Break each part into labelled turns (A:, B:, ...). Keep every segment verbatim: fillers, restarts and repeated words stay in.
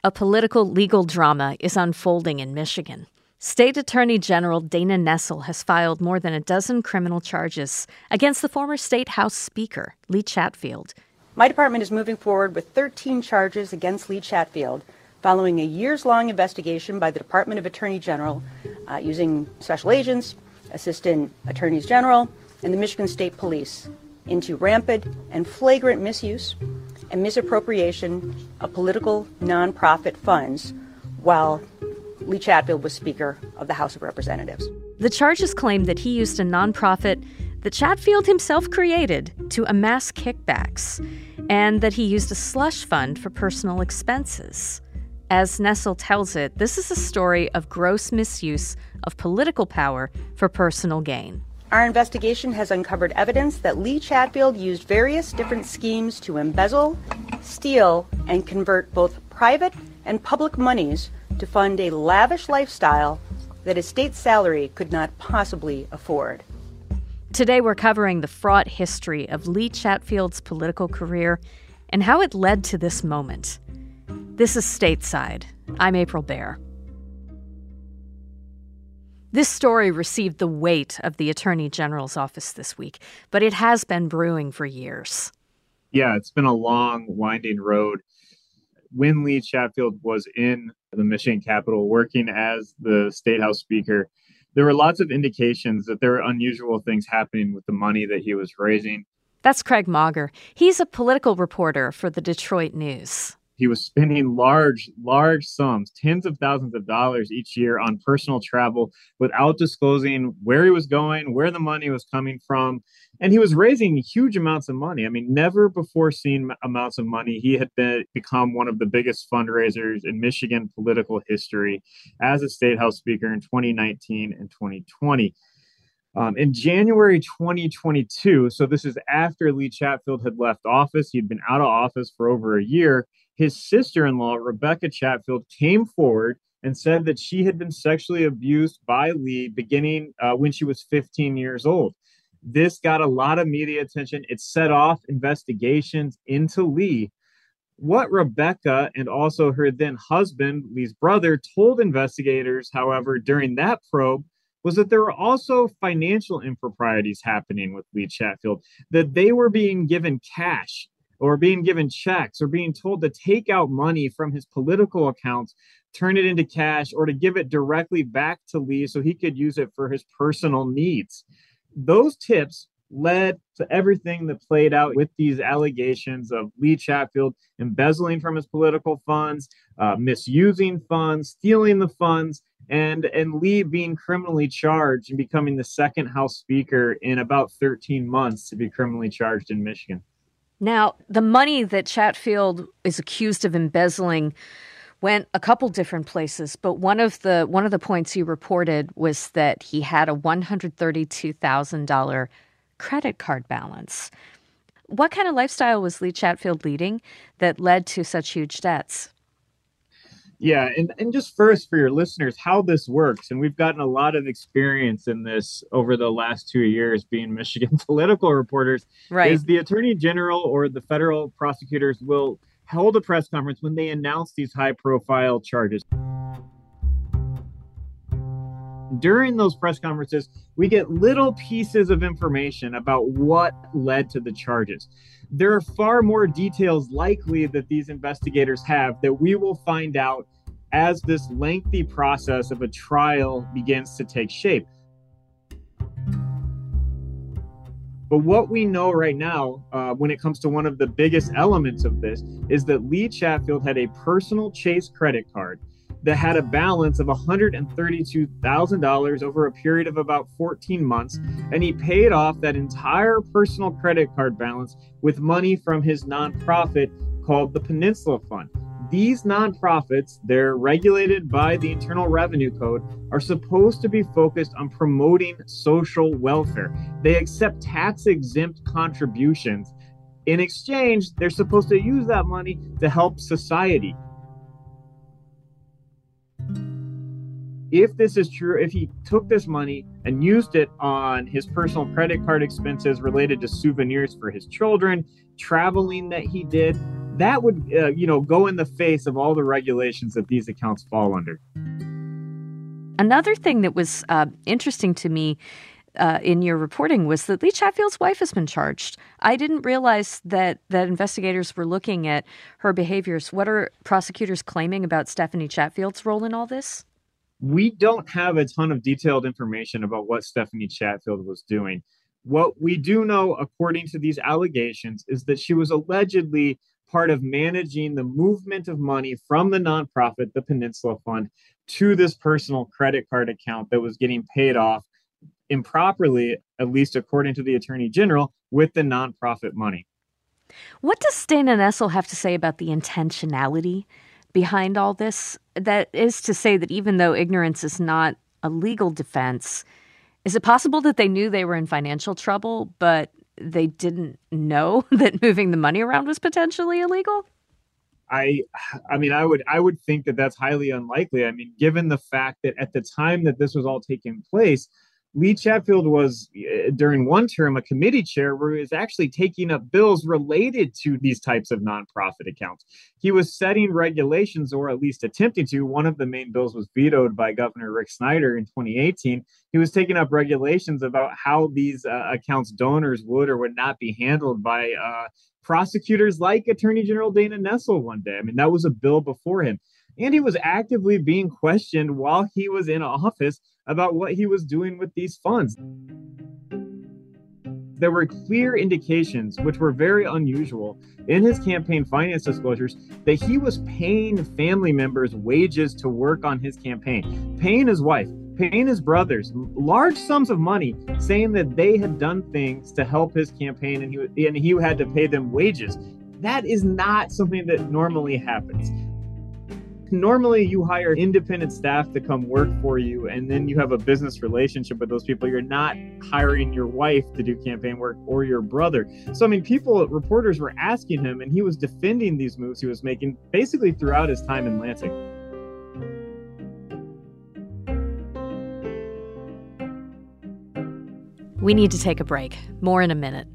A: A political legal drama is unfolding in Michigan. State Attorney General Dana Nessel has filed more than a dozen criminal charges against the former State House Speaker, Lee Chatfield.
B: My department is moving forward with thirteen charges against Lee Chatfield following a years-long investigation by the Department of Attorney General uh, using special agents, assistant attorneys general, and the Michigan State Police into rampant and flagrant misuse and misappropriation of political nonprofit funds while Lee Chatfield was Speaker of the House of Representatives.
A: The charges claim that he used a nonprofit that Chatfield himself created to amass kickbacks, and that he used a slush fund for personal expenses. As Nessel tells it, this is a story of gross misuse of political power for personal gain.
B: Our investigation has uncovered evidence that Lee Chatfield used various different schemes to embezzle, steal, and convert both private and public monies to fund a lavish lifestyle that his state salary could not possibly afford.
A: Today we're covering the fraught history of Lee Chatfield's political career and how it led to this moment. This is Stateside. I'm April Baer. This story received the weight of the Attorney General's office this week, but it has been brewing for years.
C: Yeah, it's been a long, winding road. When Lee Chatfield was in the Michigan Capitol working as the State House Speaker, there were lots of indications that there were unusual things happening with the money that he was raising.
A: That's Craig Mauger. He's a political reporter for the Detroit News.
C: He was spending large, large sums, tens of thousands of dollars each year on personal travel without disclosing where he was going, where the money was coming from. And he was raising huge amounts of money. I mean, never before seen amounts of money. He had been, become one of the biggest fundraisers in Michigan political history as a State House Speaker in twenty nineteen and twenty twenty. Um, in January twenty twenty-two, so this is after Lee Chatfield had left office, he'd been out of office for over a year, his sister-in-law, Rebecca Chatfield, came forward and said that she had been sexually abused by Lee beginning uh, when she was fifteen years old. This got a lot of media attention. It set off investigations into Lee. What Rebecca and also her then husband, Lee's brother, told investigators, however, during that probe, was that there were also financial improprieties happening with Lee Chatfield, that they were being given cash or being given checks or being told to take out money from his political accounts, turn it into cash, or to give it directly back to Lee so he could use it for his personal needs. Those tips led to everything that played out with these allegations of Lee Chatfield embezzling from his political funds, uh, misusing funds, stealing the funds, and, and Lee being criminally charged and becoming the second House Speaker in about thirteen months to be criminally charged in Michigan.
A: Now, the money that Chatfield is accused of embezzling went a couple different places, but one of the one of the points you reported was that he had a one hundred thirty-two thousand dollars credit card balance. What kind of lifestyle was Lee Chatfield leading that led to such huge debts?
C: Yeah, and, and just first for your listeners, how this works, and we've gotten a lot of experience in this over the last two years being Michigan political reporters,
A: right.
C: is the Attorney General or the federal prosecutors will hold a press conference when they announce these high-profile charges. During those press conferences, we get little pieces of information about what led to the charges. There are far more details likely that these investigators have that we will find out as this lengthy process of a trial begins to take shape. But what we know right now, uh, when it comes to one of the biggest elements of this, is that Lee Chatfield had a personal Chase credit card that had a balance of one hundred thirty-two thousand dollars over a period of about fourteen months, and he paid off that entire personal credit card balance with money from his nonprofit called the Peninsula Fund. These nonprofits, they're regulated by the Internal Revenue Code, are supposed to be focused on promoting social welfare. They accept tax-exempt contributions. In exchange, they're supposed to use that money to help society. If this is true, if he took this money and used it on his personal credit card expenses related to souvenirs for his children, traveling that he did, that would, uh, you know, go in the face of all the regulations that these accounts fall under.
A: Another thing that was uh, interesting to me uh, in your reporting was that Lee Chatfield's wife has been charged. I didn't realize that that investigators were looking at her behaviors. What are prosecutors claiming about Stephanie Chatfield's role in all this?
C: We don't have a ton of detailed information about what Stephanie Chatfield was doing. What we do know, according to these allegations, is that she was allegedly part of managing the movement of money from the nonprofit, the Peninsula Fund, to this personal credit card account that was getting paid off improperly, at least according to the Attorney General, with the nonprofit money.
A: What does Dana Nessel have to say about the intentionality behind all this? That is to say that even though ignorance is not a legal defense, is it possible that they knew they were in financial trouble, but they didn't know that moving the money around was potentially illegal?
C: I, I mean, I would, I would think that that's highly unlikely. I mean, given the fact that at the time that this was all taking place, Lee Chatfield was, uh, during one term, a committee chair where he was actually taking up bills related to these types of nonprofit accounts. He was setting regulations, or at least attempting to. One of the main bills was vetoed by Governor Rick Snyder in twenty eighteen. He was taking up regulations about how these uh, accounts donors would or would not be handled by uh, prosecutors like Attorney General Dana Nessel one day. I mean, that was a bill before him. And he was actively being questioned while he was in office about what he was doing with these funds. There were clear indications, which were very unusual, in his campaign finance disclosures that he was paying family members wages to work on his campaign, paying his wife, paying his brothers large sums of money, saying that they had done things to help his campaign and he, and he had to pay them wages. That is not something that normally happens. Normally, you hire independent staff to come work for you, and then you have a business relationship with those people. You're not hiring your wife to do campaign work or your brother. So, I mean, people, reporters were asking him, and he was defending these moves he was making basically throughout his time in Lansing.
A: We need to take a break. More in a minute.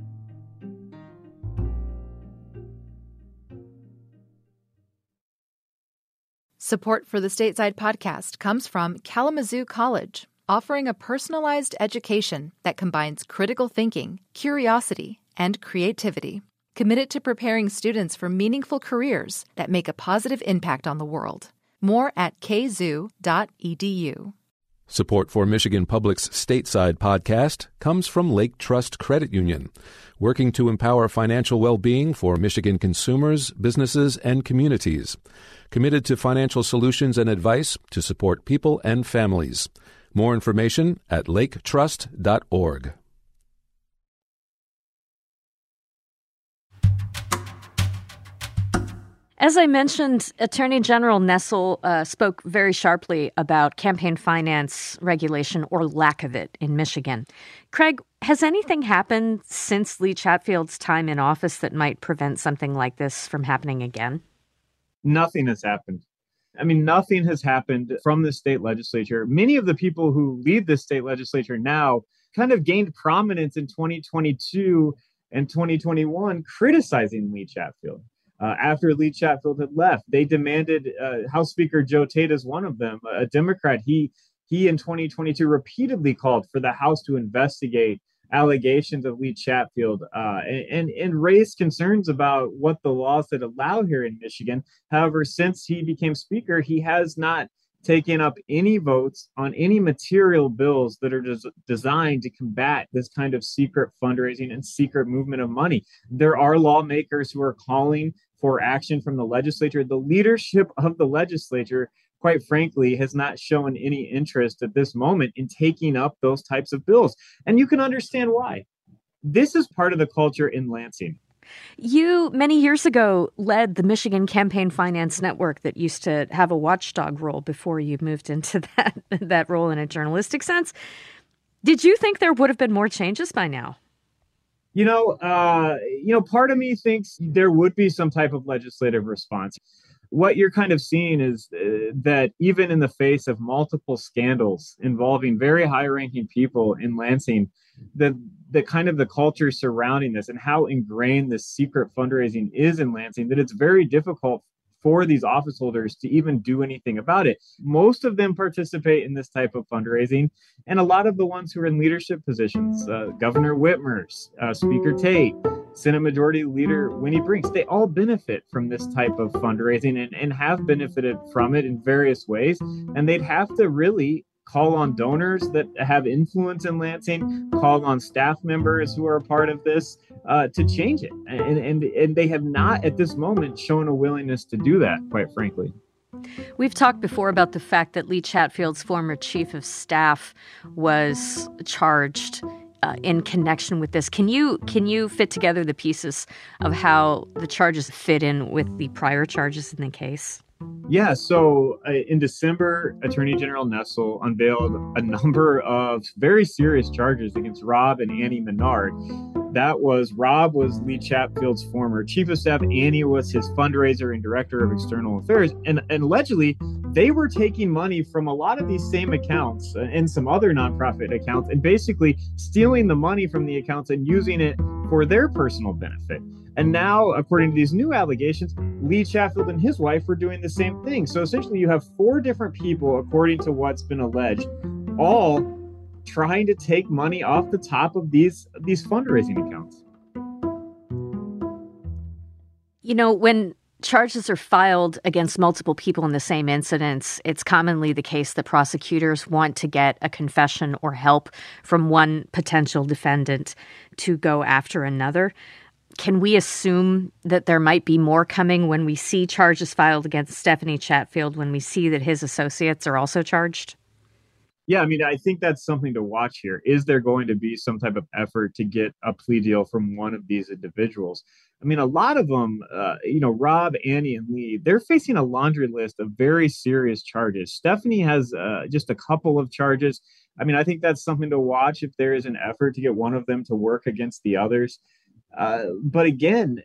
D: Support for the Stateside podcast comes from Kalamazoo College, offering a personalized education that combines critical thinking, curiosity, and creativity. Committed to preparing students for meaningful careers that make a positive impact on the world. More at k zoo dot e d u.
E: Support for Michigan Public's Stateside podcast comes from Lake Trust Credit Union, working to empower financial well-being for Michigan consumers, businesses, and communities. Committed to financial solutions and advice to support people and families. More information at lake trust dot org.
A: As I mentioned, Attorney General Nessel uh, spoke very sharply about campaign finance regulation, or lack of it, in Michigan. Craig, has anything happened since Lee Chatfield's time in office that might prevent something like this from happening again?
C: Nothing has happened. I mean, nothing has happened from the state legislature. Many of the people who lead the state legislature now kind of gained prominence in twenty twenty-two and twenty twenty-one criticizing Lee Chatfield. Uh, after Lee Chatfield had left, they demanded, uh, House Speaker Joe Tate is one of them, a Democrat. He, he in twenty twenty-two repeatedly called for the House to investigate allegations of Lee Chatfield uh, and, and, and raised concerns about what the laws that allow here in Michigan. However, since he became Speaker, he has not taken up any votes on any material bills that are des- designed to combat this kind of secret fundraising and secret movement of money. There are lawmakers who are calling for action from the legislature. The leadership of the legislature, quite frankly, has not shown any interest at this moment in taking up those types of bills. And you can understand why. This is part of the culture in Lansing.
A: You, many years ago, led the Michigan Campaign Finance Network that used to have a watchdog role before you moved into that, that role in a journalistic sense. Did you think there would have been more changes by now?
C: You know, uh, you know, part of me thinks there would be some type of legislative response. what you're kind of seeing is uh, that even in the face of multiple scandals involving very high-ranking people in Lansing, the the kind of the culture surrounding this and how ingrained this secret fundraising is in Lansing, that it's very difficult for these office holders to even do anything about it. Most of them participate in this type of fundraising, and a lot of the ones who are in leadership positions, uh, Governor Whitmer's, uh, Speaker Tate, Senate Majority Leader Winnie Brinks, they all benefit from this type of fundraising and, and have benefited from it in various ways. And they'd have to really call on donors that have influence in Lansing, call on staff members who are a part of this uh, to change it. And, and, and they have not at this moment shown a willingness to do that, quite frankly.
A: We've talked before about the fact that Lee Chatfield's former chief of staff was charged uh, in connection with this. Can you can you fit together the pieces of how the charges fit in with the prior charges in the case?
C: Yeah, so uh, in December, Attorney General Nessel unveiled a number of very serious charges against Rob and Annie Menard. That was, Rob was Lee Chatfield's former chief of staff. Annie was his fundraiser and director of external affairs. And, and allegedly, they were taking money from a lot of these same accounts and some other nonprofit accounts and basically stealing the money from the accounts and using it for their personal benefit. And now, according to these new allegations, Lee Chatfield and his wife were doing the same thing. So essentially, you have four different people, according to what's been alleged, all trying to take money off the top of these, these fundraising accounts.
A: You know, when charges are filed against multiple people in the same incidents, it's commonly the case that prosecutors want to get a confession or help from one potential defendant to go after another. Can we assume that there might be more coming when we see charges filed against Stephanie Chatfield, when we see that his associates are also charged?
C: Yeah, I mean, I think that's something to watch here. Is there going to be some type of effort to get a plea deal from one of these individuals? I mean, a lot of them, uh, you know, Rob, Annie, and Lee, they're facing a laundry list of very serious charges. Stephanie has uh, just a couple of charges. I mean, I think that's something to watch if there is an effort to get one of them to work against the others. Uh, but again,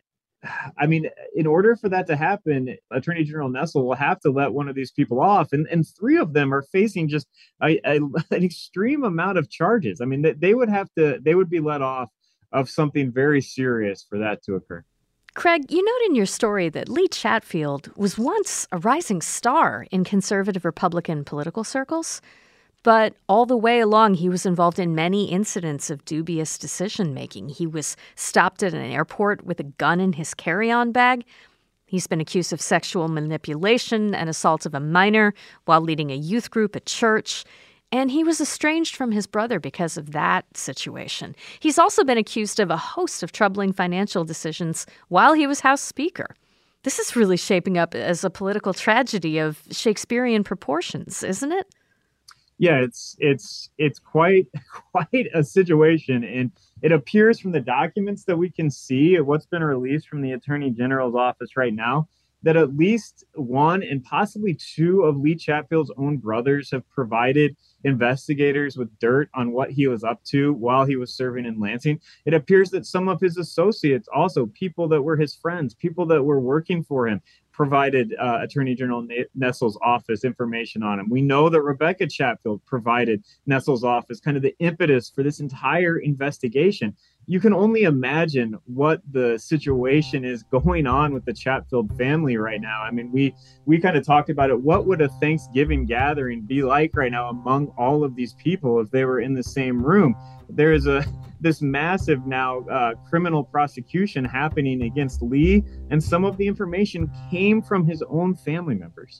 C: I mean, in order for that to happen, Attorney General Nessel will have to let one of these people off. And, and three of them are facing just a, a, an extreme amount of charges. I mean, they, they would have to, they would be let off of something very serious for that to occur.
A: Craig, you note in your story that Lee Chatfield was once a rising star in conservative Republican political circles. But all the way along, he was involved in many incidents of dubious decision-making. He was stopped at an airport with a gun in his carry-on bag. He's been accused of sexual manipulation and assault of a minor while leading a youth group at church. And he was estranged from his brother because of that situation. He's also been accused of a host of troubling financial decisions while he was House Speaker. This is really shaping up as a political tragedy of Shakespearean proportions, isn't it?
C: Yeah, it's it's it's quite quite a situation, and it appears from the documents that we can see of what's been released from the Attorney General's office right now that at least one and possibly two of Lee Chatfield's own brothers have provided investigators with dirt on what he was up to while he was serving in Lansing. It appears that some of his associates, also people that were his friends, people that were working for him, provided uh, Attorney General Nessel's office information on him. We know that Rebecca Chatfield provided Nessel's office kind of the impetus for this entire investigation. You can only imagine what the situation is going on with the Chatfield family right now. I mean, we we kind of talked about it. What would a Thanksgiving gathering be like right now among all of these people if they were in the same room? There is a this massive now uh, criminal prosecution happening against Lee, and some of the information came from his own family members.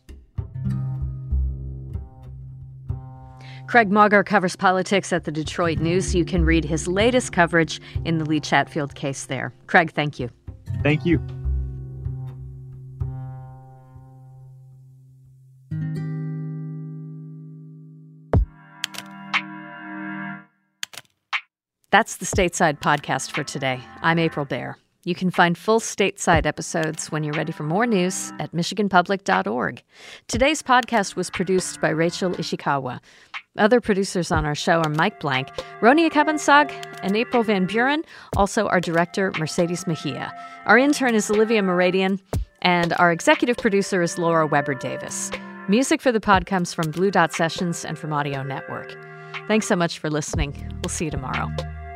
A: Craig Mauger covers politics at the Detroit News. You can read his latest coverage in the Lee Chatfield case there. Craig, thank you.
C: Thank you.
A: That's the Stateside podcast for today. I'm April Baer. You can find full Stateside episodes when you're ready for more news at michigan public dot org. Today's podcast was produced by Rachel Ishikawa. Other producers on our show are Mike Blank, Ronia Kabansag, and April Van Buren, also our director, Mercedes Mejia. Our intern is Olivia Moradian, And our executive producer is Laura Weber Davis. Music for the pod comes from Blue Dot Sessions and from Audio Network. Thanks so much for listening. We'll see you tomorrow.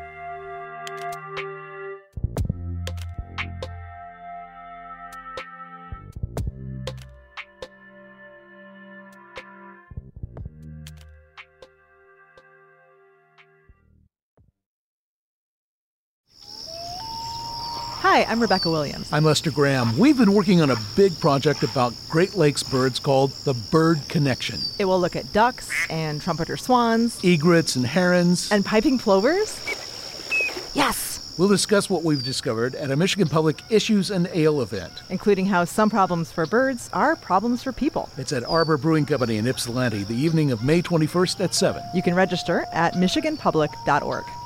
F: Hi, I'm Rebecca Williams.
G: I'm Lester Graham. We've been working on a big project about Great Lakes birds called the Bird Connection.
F: It will look at ducks and trumpeter swans,
G: Egrets and herons.
F: And piping plovers. Yes!
G: We'll discuss what we've discovered at a Michigan Public Issues and Ale event,
F: including how some problems for birds are problems for people.
G: It's at Arbor Brewing Company in Ypsilanti, the evening of May twenty-first at seven.
F: You can register at michigan public dot org.